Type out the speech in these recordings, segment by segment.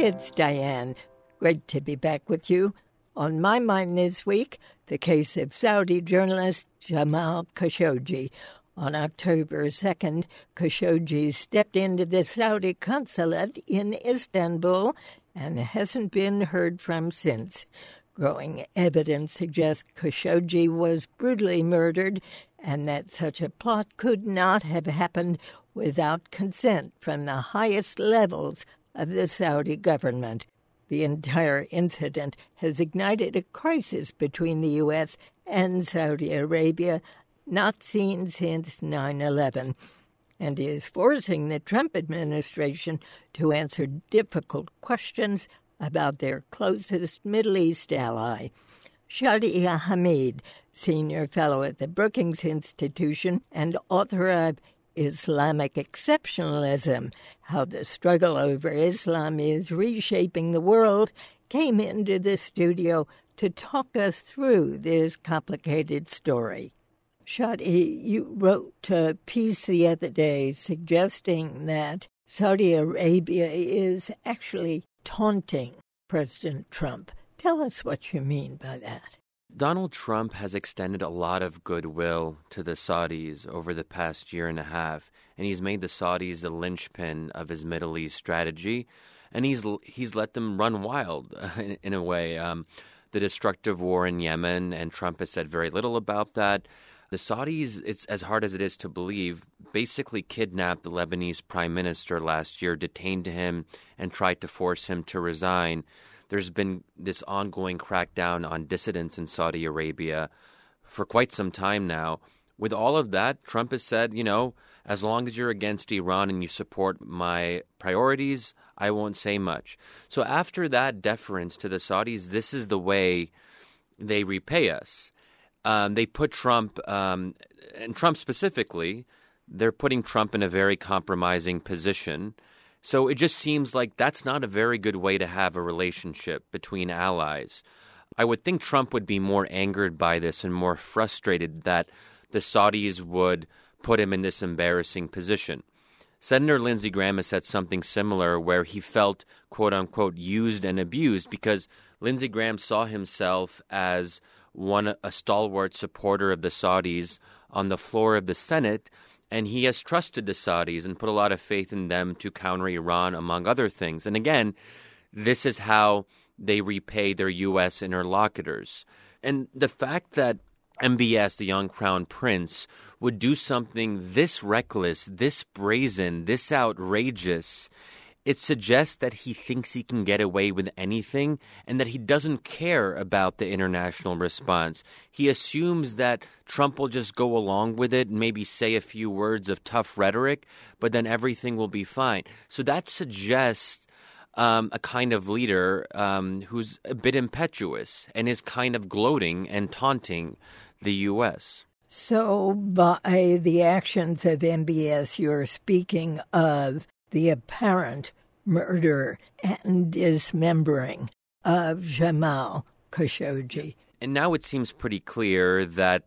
it's Diane. Great to be back with you. On my mind this week, the case of Saudi journalist Jamal Khashoggi. On October 2nd, Khashoggi stepped into the Saudi consulate in Istanbul and hasn't been heard from since. Growing evidence suggests Khashoggi was brutally murdered and that such a plot could not have happened without consent from the highest levels of the Saudi government. The entire incident has ignited a crisis between the U.S. and Saudi Arabia not seen since 9/11, and is forcing the Trump administration to answer difficult questions about their closest Middle East ally. Shadi Hamid, senior fellow at the Brookings Institution and author of Islamic Exceptionalism, How the Struggle Over Islam is Reshaping the World, came into the studio to talk us through this complicated story. Shadi, you wrote a piece the other day suggesting that Saudi Arabia is actually taunting President Trump. Tell us what you mean by that. Donald Trump has extended a lot of goodwill to the Saudis over the past year and a half, and he's made the Saudis the linchpin of his Middle East strategy, and he's let them run wild in a way. The destructive war in Yemen, and Trump has said very little about that. The Saudis, it's as hard as it is to believe, basically kidnapped the Lebanese prime minister last year, detained him, and tried to force him to resign. There's been this ongoing crackdown on dissidents in Saudi Arabia for quite some time now. With all of that, Trump has said, as long as you're against Iran and you support my priorities, I won't say much. So after that deference to the Saudis, this is the way they repay us. They put Trump, and Trump specifically, they're putting Trump in a very compromising position. So it just seems like that's not a very good way to have a relationship between allies. I would think Trump would be more angered by this and more frustrated that the Saudis would put him in this embarrassing position. Senator Lindsey Graham has said something similar where he felt, quote unquote, used and abused because Lindsey Graham saw himself as a stalwart supporter of the Saudis on the floor of the Senate, and he has trusted the Saudis and put a lot of faith in them to counter Iran, among other things. And again, this is how they repay their U.S. interlocutors. And the fact that MBS, the young crown prince, would do something this reckless, this brazen, this outrageous, it suggests that he thinks he can get away with anything and that he doesn't care about the international response. He assumes that Trump will just go along with it and maybe say a few words of tough rhetoric, but then everything will be fine. So that suggests a kind of leader who's a bit impetuous and is kind of gloating and taunting the U.S. So by the actions of MBS, you're speaking of the apparent murder and dismembering of Jamal Khashoggi. And now it seems pretty clear that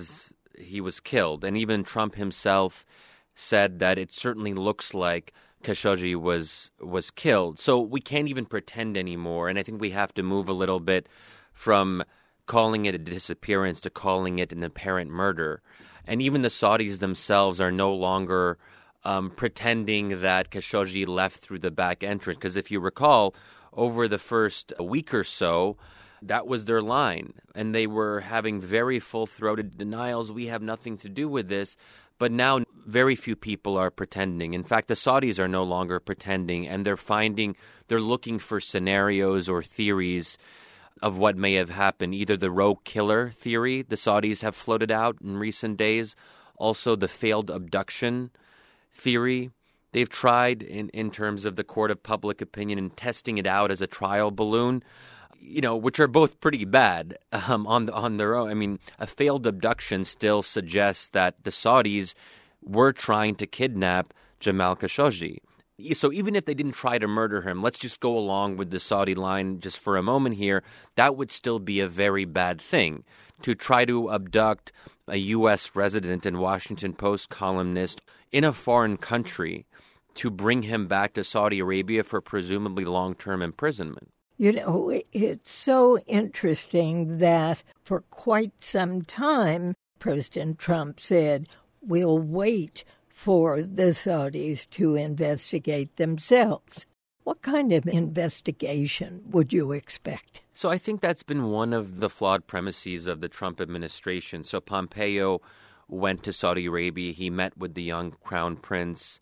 he was killed. And even Trump himself said that it certainly looks like Khashoggi was killed. So we can't even pretend anymore. And I think we have to move a little bit from calling it a disappearance to calling it an apparent murder. And even the Saudis themselves are no longer pretending that Khashoggi left through the back entrance. Because if you recall, over the first week or so, that was their line. And they were having very full-throated denials. We have nothing to do with this. But now very few people are pretending. In fact, the Saudis are no longer pretending. And they're looking for scenarios or theories of what may have happened. Either the rogue killer theory the Saudis have floated out in recent days. Also the failed abduction theory they've tried in terms of the court of public opinion and testing it out as a trial balloon, which are both pretty bad on their own. I mean, a failed abduction still suggests that the Saudis were trying to kidnap Jamal Khashoggi. So even if they didn't try to murder him, let's just go along with the Saudi line just for a moment here, that would still be a very bad thing. To try to abduct a U.S. resident and Washington Post columnist in a foreign country, to bring him back to Saudi Arabia for presumably long-term imprisonment. You know, it's so interesting that for quite some time, President Trump said, we'll wait for the Saudis to investigate themselves. What kind of investigation would you expect? So I think that's been one of the flawed premises of the Trump administration. So Pompeo went to Saudi Arabia. He met with the young crown prince,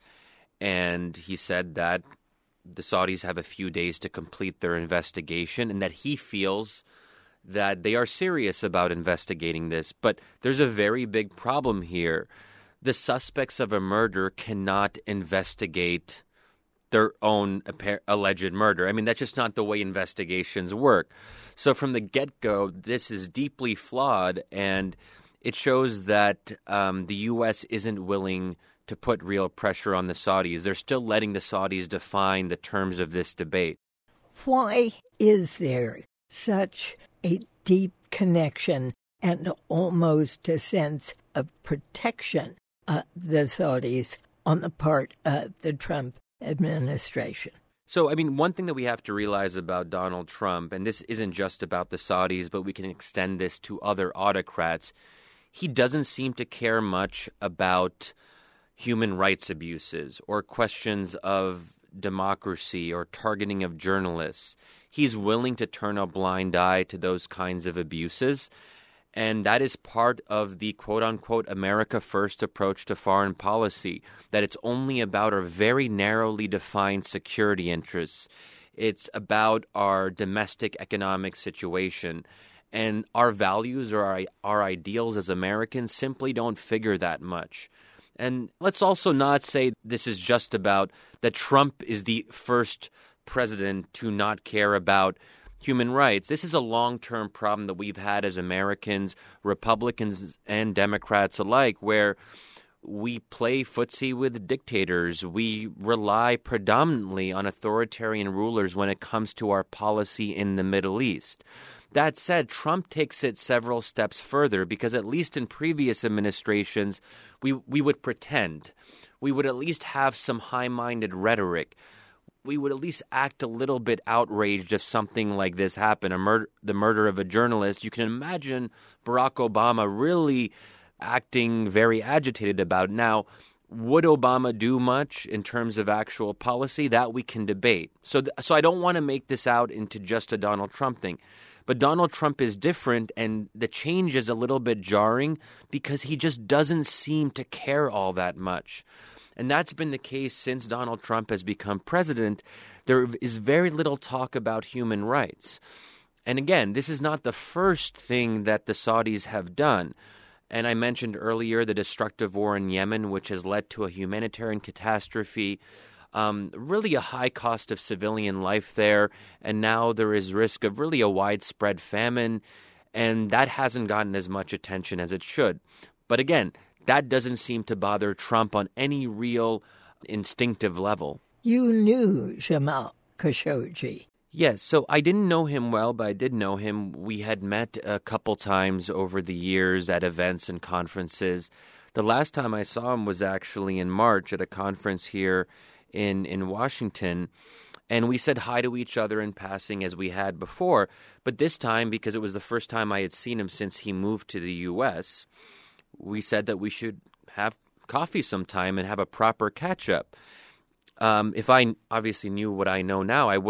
and he said that the Saudis have a few days to complete their investigation and that he feels that they are serious about investigating this. But there's a very big problem here. The suspects of a murder cannot investigate their own alleged murder. I mean, that's just not the way investigations work. So from the get-go, this is deeply flawed, and it shows that the U.S. isn't willing to put real pressure on the Saudis. They're still letting the Saudis define the terms of this debate. Why is there such a deep connection and almost a sense of protection of the Saudis on the part of the Trump administration? So, I mean, one thing that we have to realize about Donald Trump, and this isn't just about the Saudis, but we can extend this to other autocrats, he doesn't seem to care much about human rights abuses or questions of democracy or targeting of journalists. He's willing to turn a blind eye to those kinds of abuses. And that is part of the quote-unquote America First approach to foreign policy, that it's only about our very narrowly defined security interests. It's about our domestic economic situation. And our values or our ideals as Americans simply don't figure that much. And let's also not say this is just about that Trump is the first president to not care about human rights. This is a long-term problem that we've had as Americans, Republicans and Democrats alike, where we play footsie with dictators. We rely predominantly on authoritarian rulers when it comes to our policy in the Middle East. That said, Trump takes it several steps further because at least in previous administrations, we would pretend. We would at least have some high-minded rhetoric. We would at least act a little bit outraged if something like this happened, the murder of a journalist. You can imagine Barack Obama really acting very agitated about it. Now, would Obama do much in terms of actual policy? That we can debate. So I don't want to make this out into just a Donald Trump thing. But Donald Trump is different, and the change is a little bit jarring because he just doesn't seem to care all that much. And that's been the case since Donald Trump has become president. There is very little talk about human rights. And again, this is not the first thing that the Saudis have done. And I mentioned earlier the destructive war in Yemen, which has led to a humanitarian catastrophe, really a high cost of civilian life there. And now there is risk of really a widespread famine. And that hasn't gotten as much attention as it should. But again, that doesn't seem to bother Trump on any real instinctive level. You knew Jamal Khashoggi. Yes, so I didn't know him well, but I did know him. We had met a couple times over the years at events and conferences. The last time I saw him was actually in March at a conference here in Washington, and we said hi to each other in passing as we had before. But this time, because it was the first time I had seen him since he moved to the U.S., we said that we should have coffee sometime and have a proper catch-up. If I obviously knew what I know now, I would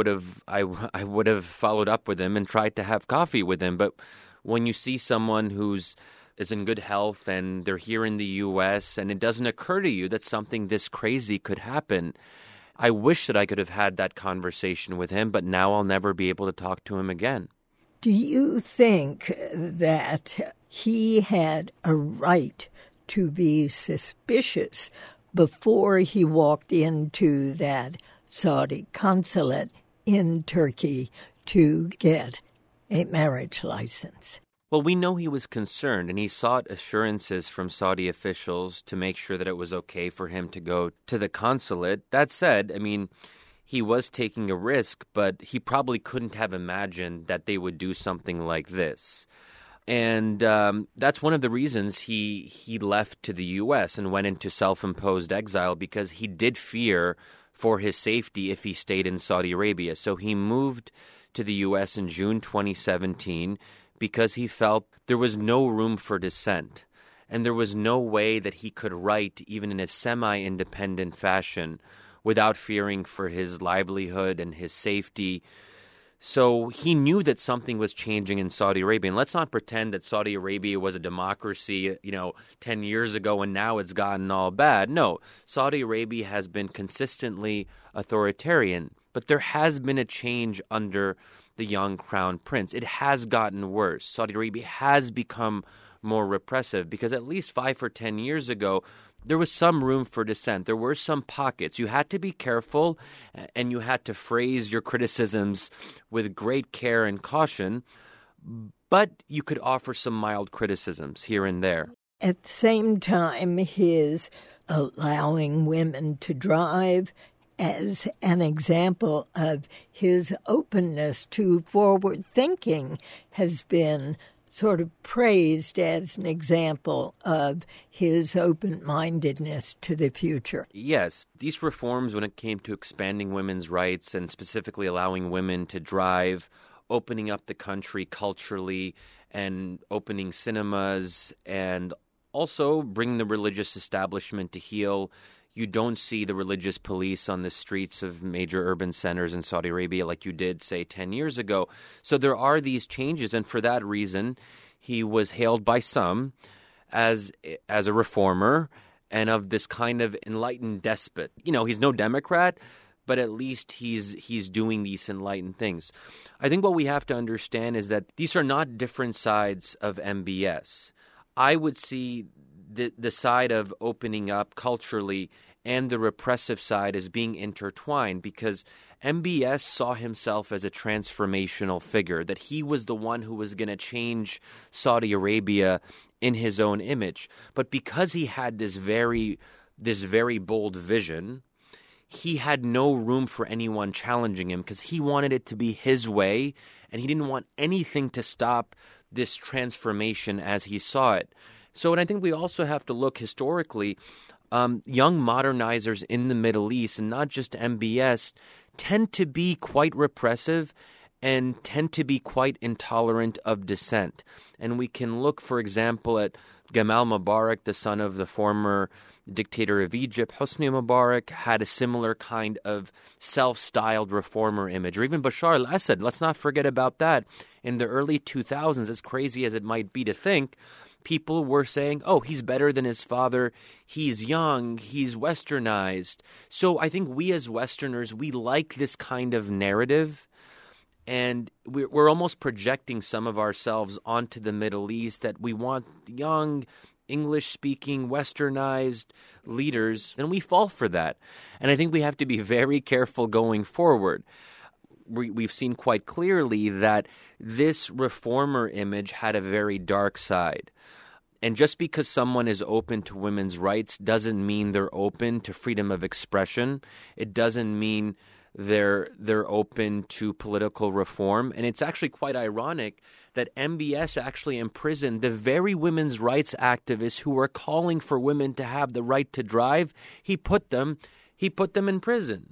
have followed up with him and tried to have coffee with him. But when you see someone is in good health and they're here in the U.S. and it doesn't occur to you that something this crazy could happen, I wish that I could have had that conversation with him, but now I'll never be able to talk to him again. Do you think that he had a right to be suspicious before he walked into that Saudi consulate in Turkey to get a marriage license? Well, we know he was concerned, and he sought assurances from Saudi officials to make sure that it was okay for him to go to the consulate. That said, I mean, he was taking a risk, but he probably couldn't have imagined that they would do something like this. And that's one of the reasons he left to the U.S. and went into self-imposed exile, because he did fear for his safety if he stayed in Saudi Arabia. So he moved to the U.S. in June 2017 because he felt there was no room for dissent, and there was no way that he could write even in a semi-independent fashion without fearing for his livelihood and his safety. So he knew that something was changing in Saudi Arabia. And let's not pretend that Saudi Arabia was a democracy, 10 years ago and now it's gotten all bad. No, Saudi Arabia has been consistently authoritarian, but there has been a change under the young crown prince. It has gotten worse. Saudi Arabia has become more repressive because at least 5 or 10 years ago, there was some room for dissent. There were some pockets. You had to be careful and you had to phrase your criticisms with great care and caution, but you could offer some mild criticisms here and there. At the same time, his allowing women to drive as an example of his openness to forward thinking has been sort of praised as an example of his open-mindedness to the future. Yes, these reforms when it came to expanding women's rights and specifically allowing women to drive, opening up the country culturally and opening cinemas and also bringing the religious establishment to heel. You don't see the religious police on the streets of major urban centers in Saudi Arabia like you did, say, 10 years ago. So there are these changes, and for that reason, he was hailed by some as a reformer and of this kind of enlightened despot. He's no Democrat, but at least he's doing these enlightened things. I think what we have to understand is that these are not different sides of MBS. I would see the side of opening up culturally and the repressive side as being intertwined because MBS saw himself as a transformational figure, that he was the one who was going to change Saudi Arabia in his own image. But because he had this very bold vision, he had no room for anyone challenging him because he wanted it to be his way, and he didn't want anything to stop this transformation as he saw it. So, and I think we also have to look historically, young modernizers in the Middle East, and not just MBS, tend to be quite repressive and tend to be quite intolerant of dissent. And we can look, for example, at Gamal Mubarak, the son of the former dictator of Egypt. Hosni Mubarak had a similar kind of self-styled reformer image. Or even Bashar al-Assad, let's not forget about that. In the early 2000s, as crazy as it might be to think, people were saying, oh, he's better than his father, he's young, he's westernized. So I think we as Westerners, we like this kind of narrative, and we're almost projecting some of ourselves onto the Middle East, that we want young, English-speaking, westernized leaders, and we fall for that. And I think we have to be very careful going forward. We've seen quite clearly that this reformer image had a very dark side. And just because someone is open to women's rights doesn't mean they're open to freedom of expression. It doesn't mean they're open to political reform. And it's actually quite ironic that MBS actually imprisoned the very women's rights activists who were calling for women to have the right to drive. He put them in prison.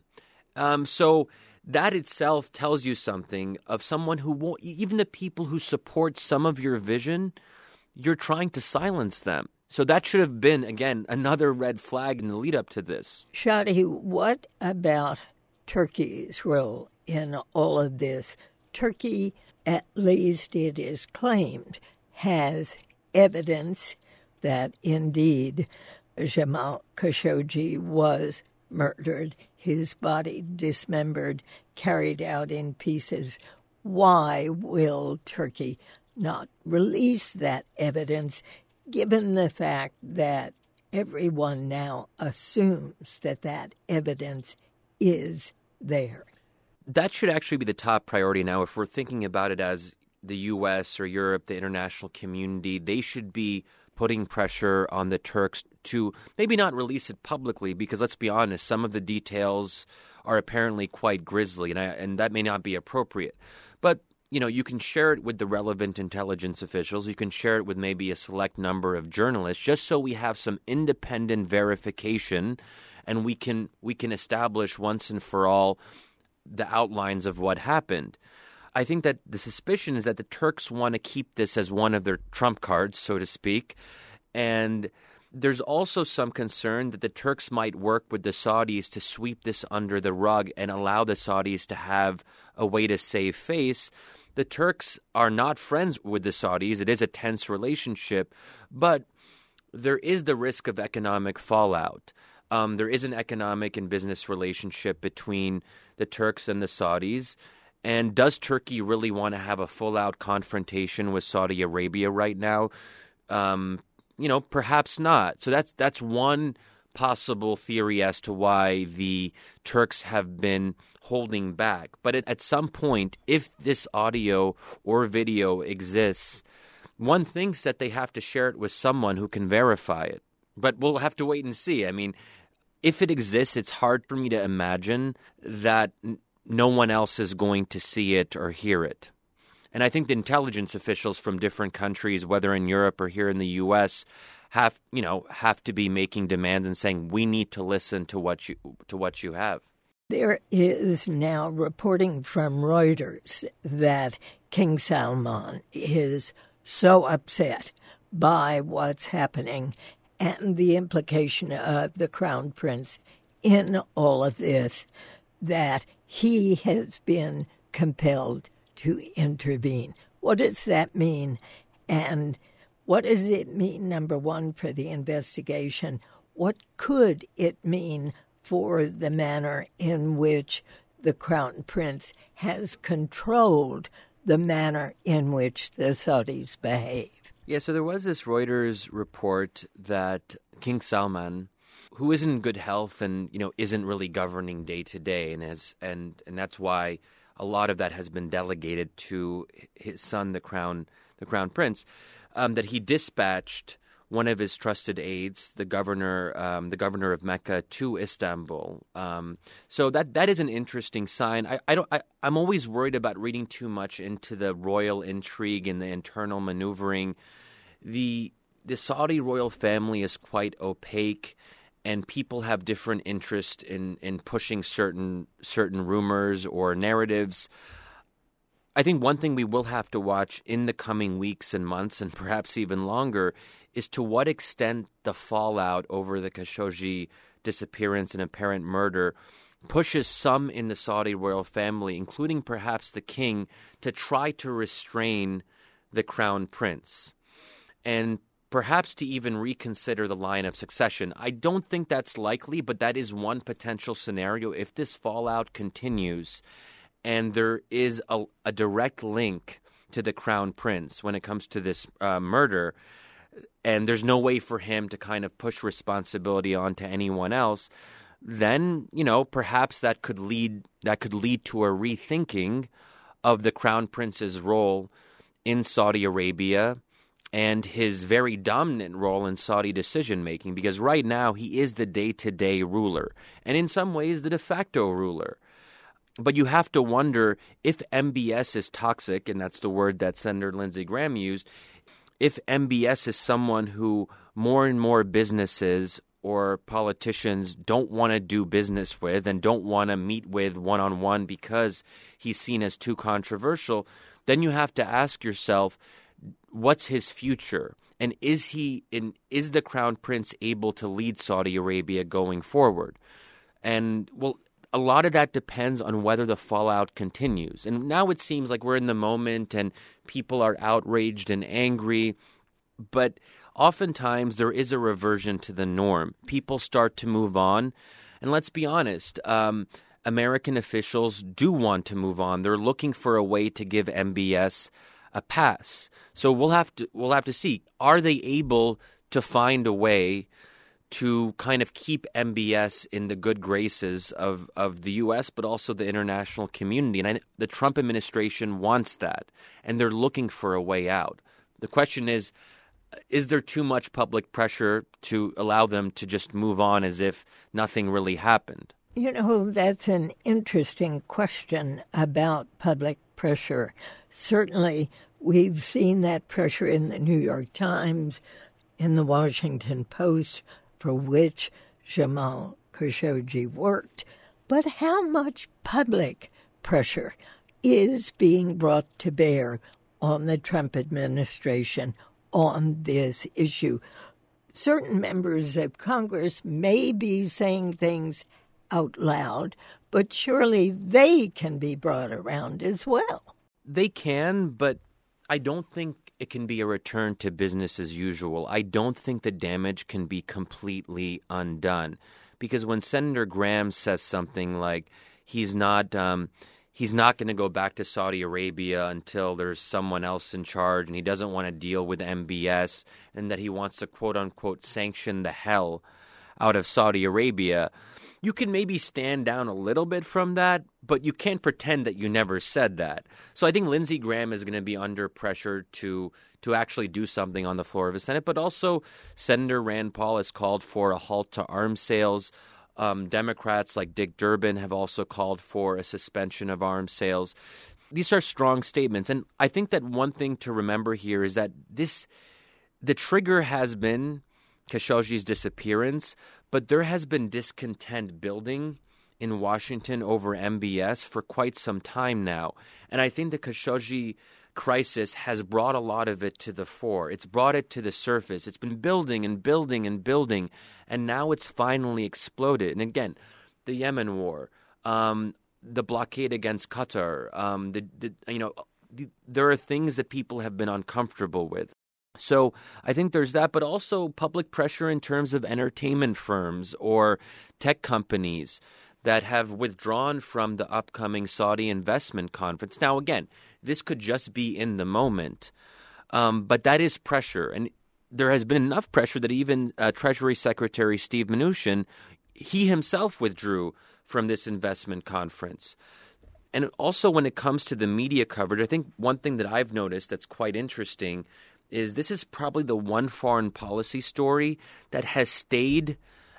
So that itself tells you something of someone who won't, even the people who support some of your vision, you're trying to silence them. So that should have been, again, another red flag in the lead up to this. Shadi, what about Turkey's role in all of this? Turkey, at least it is claimed, has evidence that indeed Jamal Khashoggi was murdered, his body dismembered, carried out in pieces. Why will Turkey not release that evidence, given the fact that everyone now assumes that that evidence is there? That should actually be the top priority now. If we're thinking about it as the U.S. or Europe, the international community, they should be putting pressure on the Turks to maybe not release it publicly, because let's be honest, some of the details are apparently quite grisly, and that may not be appropriate. But you can share it with the relevant intelligence officials. You can share it with maybe a select number of journalists, just so we have some independent verification, and we can establish once and for all the outlines of what happened. I think that the suspicion is that the Turks want to keep this as one of their trump cards, so to speak, and there's also some concern that the Turks might work with the Saudis to sweep this under the rug and allow the Saudis to have a way to save face. The Turks are not friends with the Saudis. It is a tense relationship, but there is the risk of economic fallout. There is an economic and business relationship between the Turks and the Saudis. And does Turkey really want to have a full-out confrontation with Saudi Arabia right now? Perhaps not. So that's one possible theory as to why the Turks have been holding back. But at some point, if this audio or video exists, one thinks that they have to share it with someone who can verify it. But we'll have to wait and see. I mean, if it exists, it's hard for me to imagine that no one else is going to see it or hear it. And I think the intelligence officials from different countries, whether in Europe or here in the U.S., have to be making demands and saying, we need to listen to what you have. There is now reporting from Reuters that King Salman is so upset by what's happening and the implication of the Crown Prince in all of this that he has been compelled to intervene. What does that mean? And what does it mean, number one, for the investigation? What could it mean for the manner in which the Crown Prince has controlled the manner in which the Saudis behave? Yeah, so there was this Reuters report that King Salman, who is in good health and isn't really governing day to day, and that's why a lot of that has been delegated to his son, the Crown Prince, that he dispatched one of his trusted aides, the governor of Mecca, to Istanbul. So that is an interesting sign. I'm always worried about reading too much into the royal intrigue and the internal maneuvering. The Saudi royal family is quite opaque, and people have different interest in pushing certain rumors or narratives. I think one thing we will have to watch in the coming weeks and months, and perhaps even longer, is to what extent the fallout over the Khashoggi disappearance and apparent murder pushes some in the Saudi royal family, including perhaps the king, to try to restrain the Crown Prince and perhaps to even reconsider the line of succession. I don't think that's likely, but that is one potential scenario if this fallout continues and there is a direct link to the Crown Prince when it comes to this murder, and there's no way for him to kind of push responsibility onto anyone else, then, perhaps that could lead to a rethinking of the Crown Prince's role in Saudi Arabia and his very dominant role in Saudi decision-making, because right now he is the day-to-day ruler, and in some ways the de facto ruler. But you have to wonder if MBS is toxic, and that's the word that Senator Lindsey Graham used, if MBS is someone who more and more businesses or politicians don't want to do business with and don't want to meet with one-on-one because he's seen as too controversial, then you have to ask yourself, what's his future? And is the Crown Prince able to lead Saudi Arabia going forward? And, well, a lot of that depends on whether the fallout continues. And now it seems like we're in the moment and people are outraged and angry. But oftentimes there is a reversion to the norm. People start to move on. And let's be honest, American officials do want to move on. They're looking for a way to give MBS a pass. So we'll have to see. Are they able to find a way to kind of keep MBS in the good graces of the U.S., but also the international community? And the Trump administration wants that, and they're looking for a way out. The question is there too much public pressure to allow them to just move on as if nothing really happened? That's an interesting question about public pressure. Certainly, we've seen that pressure in the New York Times, in the Washington Post, for which Jamal Khashoggi worked. But how much public pressure is being brought to bear on the Trump administration on this issue? Certain members of Congress may be saying things out loud, but surely they can be brought around as well. They can, but I don't think it can be a return to business as usual. I don't think the damage can be completely undone. Because when Senator Graham says something like he's not going to go back to Saudi Arabia until there's someone else in charge and he doesn't want to deal with MBS and that he wants to, quote-unquote, sanction the hell out of Saudi Arabia, you can maybe stand down a little bit from that, but you can't pretend that you never said that. So I think Lindsey Graham is going to be under pressure to actually do something on the floor of the Senate, but also Senator Rand Paul has called for a halt to arms sales. Democrats like Dick Durbin have also called for a suspension of arms sales. These are strong statements, and I think that one thing to remember here is that the trigger has been Khashoggi's disappearance, but there has been discontent building in Washington over MBS for quite some time now. And I think the Khashoggi crisis has brought a lot of it to the fore. It's brought it to the surface. It's been building and building and building, and now it's finally exploded. And again, the Yemen war, the blockade against Qatar, there are things that people have been uncomfortable with. So I think there's that, but also public pressure in terms of entertainment firms or tech companies that have withdrawn from the upcoming Saudi investment conference. Now, again, this could just be in the moment, but that is pressure. And there has been enough pressure that even Treasury Secretary Steve Mnuchin, he himself withdrew from this investment conference. And also when it comes to the media coverage, I think one thing that I've noticed that's quite interesting is this is probably the one foreign policy story that has stayed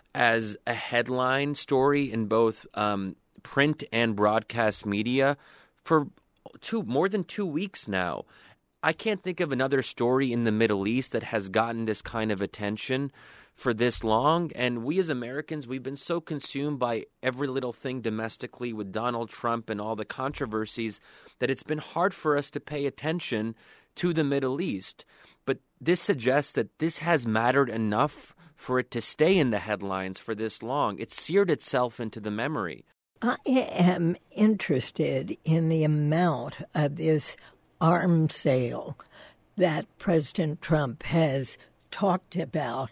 as a headline story in both print and broadcast media for more than 2 weeks now. I can't think of another story in the Middle East that has gotten this kind of attention for this long. And we as Americans, we've been so consumed by every little thing domestically with Donald Trump and all the controversies that it's been hard for us to pay attention to the Middle East. But this suggests that this has mattered enough for it to stay in the headlines for this long. It's seared itself into the memory. I am interested in the amount of this arms sale that President Trump has talked about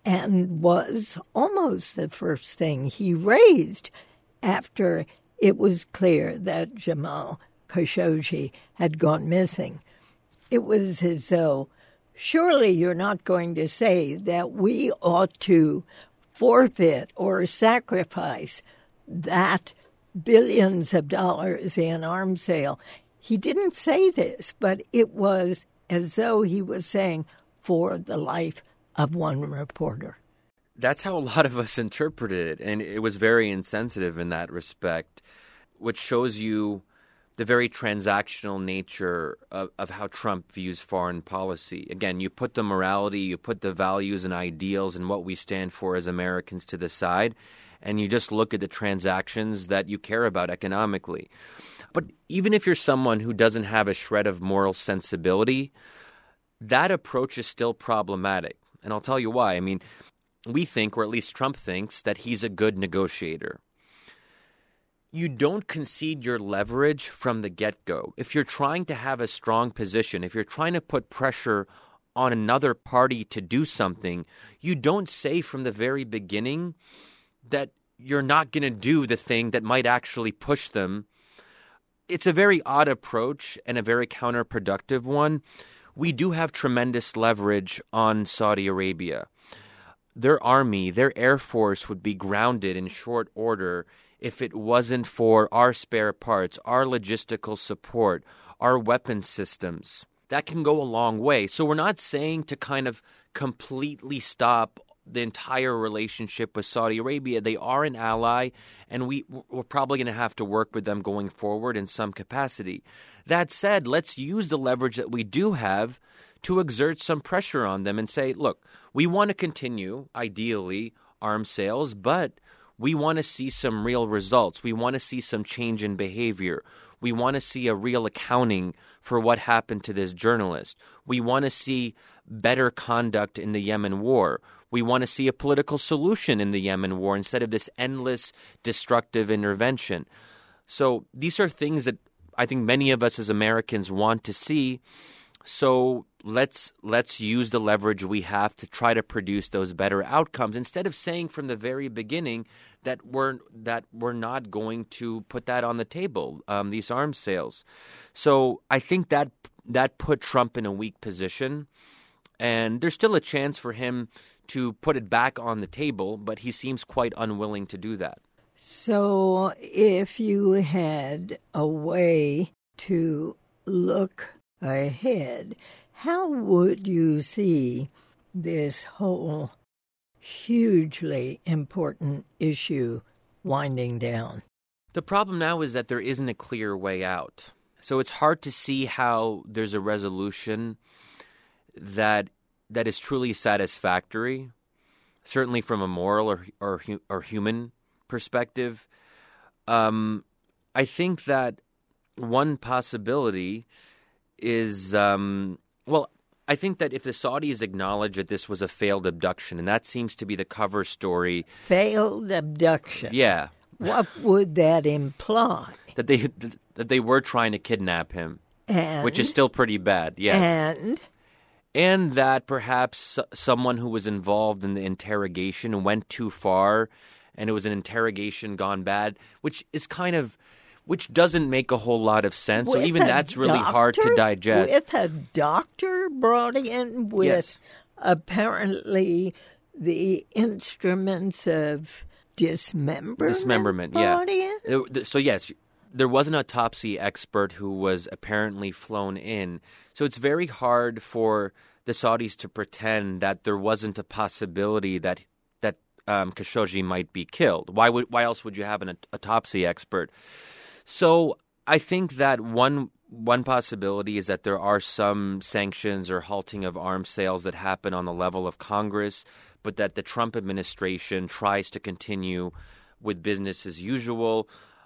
and was almost the first thing he raised after it was clear that Jamal Khashoggi had gone missing. It was as though, surely you're not going to say that we ought to forfeit or sacrifice that billions of dollars in arms sale. He didn't say this, but it was as though he was saying, for the life of one reporter. That's how a lot of us interpreted it, and it was very insensitive in that respect, which shows you the very transactional nature of how Trump views foreign policy. Again, you put the morality, you put the values and ideals and what we stand for as Americans to the side, and you just look at the transactions that you care about economically. But even if you're someone who doesn't have a shred of moral sensibility, that approach is still problematic. And I'll tell you why. I mean, we think, or at least Trump thinks, that he's a good negotiator. You don't concede your leverage from the get-go. If you're trying to have a strong position, if you're trying to put pressure on another party to do something, you don't say from the very beginning that you're not going to do the thing that might actually push them. It's a very odd approach and a very counterproductive one. We do have tremendous leverage on Saudi Arabia. Their army, their air force would be grounded in short order if it wasn't for our spare parts, our logistical support, our weapon systems. That can go a long way. So we're not saying to kind of completely stop the entire relationship with Saudi Arabia. They are an ally, and we're probably going to have to work with them going forward in some capacity. That said, let's use the leverage that we do have to exert some pressure on them and say, look, we want to continue, ideally, arms sales, but we want to see some real results. We want to see some change in behavior. We want to see a real accounting for what happened to this journalist. We want to see better conduct in the Yemen war. We want to see a political solution in the Yemen war instead of this endless destructive intervention. So these are things that I think many of us as Americans want to see. So let's use the leverage we have to try to produce those better outcomes instead of saying from the very beginning that we're not going to put that on the table, these arms sales. So I think that put Trump in a weak position, and there's still a chance for him to put it back on the table, but he seems quite unwilling to do that. So if you had a way to look ahead, how would you see this whole hugely important issue winding down? The problem now is that there isn't a clear way out. So it's hard to see how there's a resolution that is truly satisfactory, certainly from a moral or human perspective. I think that one possibility is, I think that if the Saudis acknowledge that this was a failed abduction, and that seems to be the cover story. Failed abduction? Yeah. What would that imply? That they were trying to kidnap him, and, which is still pretty bad, yes. And that perhaps someone who was involved in the interrogation went too far, and it was an interrogation gone bad, which doesn't make a whole lot of sense. So even that's really hard to digest. With a doctor brought in with yes. apparently the instruments of dismemberment brought in? So yes, there was an autopsy expert who was apparently flown in. So it's very hard for the Saudis to pretend that there wasn't a possibility that Khashoggi might be killed. Why else would you have an autopsy expert? So I think that one possibility is that there are some sanctions or halting of arms sales that happen on the level of Congress, but that the Trump administration tries to continue with business as usual.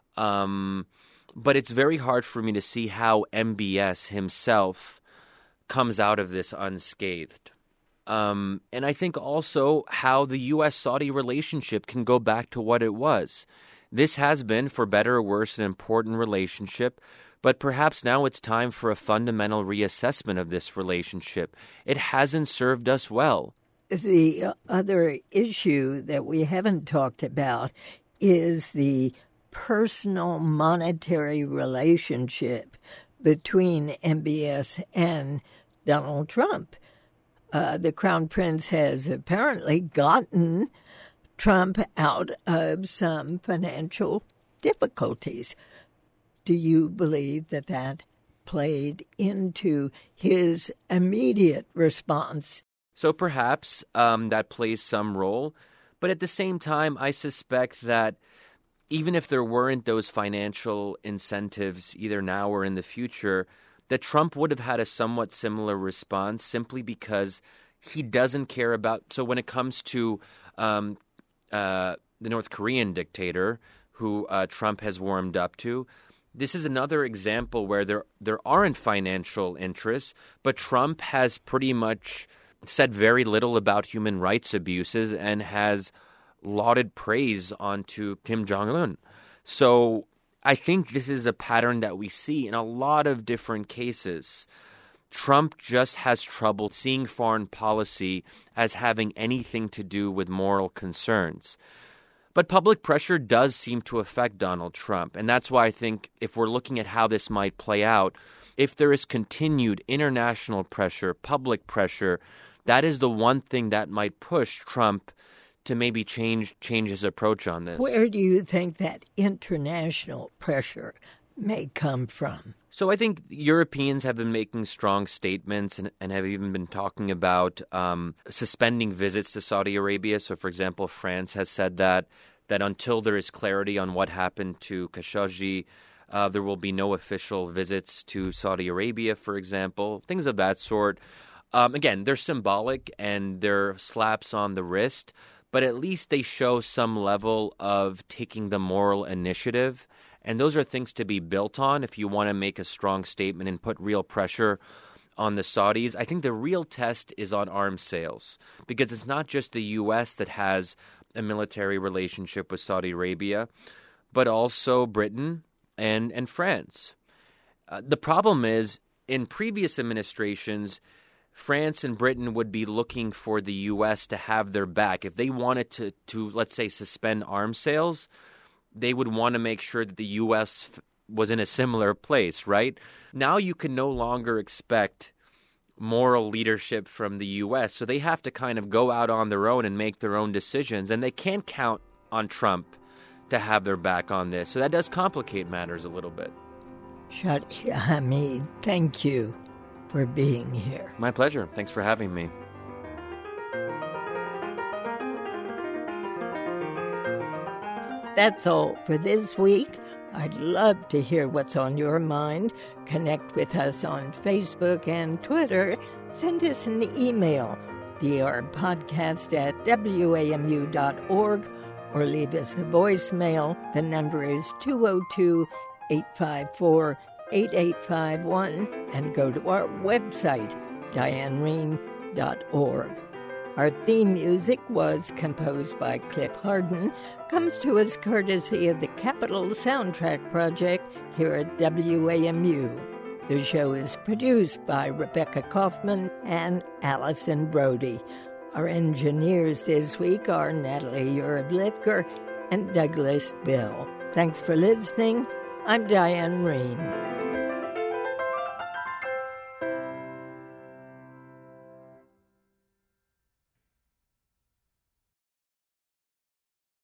But it's very hard for me to see how MBS himself comes out of this unscathed. And I think also how the U.S.-Saudi relationship can go back to what it was. This has been, for better or worse, an important relationship, but perhaps now it's time for a fundamental reassessment of this relationship. It hasn't served us well. The other issue that we haven't talked about is the personal monetary relationship between MBS and Donald Trump. The Crown Prince has apparently gotten Trump out of some financial difficulties. Do you believe that played into his immediate response? So perhaps that plays some role. But at the same time, I suspect that even if there weren't those financial incentives either now or in the future, that Trump would have had a somewhat similar response simply because he doesn't care about. So when it comes to the North Korean dictator who Trump has warmed up to, this is another example where there aren't financial interests, but Trump has pretty much said very little about human rights abuses and has lauded praise onto Kim Jong-un. So I think this is a pattern that we see in a lot of different cases. Trump just has trouble seeing foreign policy as having anything to do with moral concerns. But public pressure does seem to affect Donald Trump, and that's why I think if we're looking at how this might play out, if there is continued international pressure, public pressure, that is the one thing that might push Trump to maybe change his approach on this. Where do you think that international pressure may come from? So I think Europeans have been making strong statements and have even been talking about suspending visits to Saudi Arabia. So, for example, France has said that until there is clarity on what happened to Khashoggi, there will be no official visits to Saudi Arabia, for example, things of that sort. Again, they're symbolic and they're slaps on the wrist, but at least they show some level of taking the moral initiative. And those are things to be built on if you want to make a strong statement and put real pressure on the Saudis. I think the real test is on arms sales, because it's not just the U.S. that has a military relationship with Saudi Arabia, but also Britain and France. The problem is, in previous administrations, France and Britain would be looking for the U.S. to have their back. If they wanted to let's say, suspend arms sales, they would want to make sure that the U.S. was in a similar place, right? Now you can no longer expect moral leadership from the U.S., so they have to kind of go out on their own and make their own decisions, and they can't count on Trump to have their back on this. So that does complicate matters a little bit. Shadi Hamid, thank you for being here. My pleasure. Thanks for having me. That's all for this week. I'd love to hear what's on your mind. Connect with us on Facebook and Twitter. Send us an email, drpodcast@wamu.org, or leave us a voicemail. The number is 202-854-8851, and go to our website, dianerehm.org. Our theme music was composed by Cliff Harden, comes to us courtesy of the Capitol Soundtrack Project here at WAMU. The show is produced by Rebecca Kaufman and Allison Brody. Our engineers this week are Natalie Urib-Lipker and Douglas Bill. Thanks for listening. I'm Diane Rehm.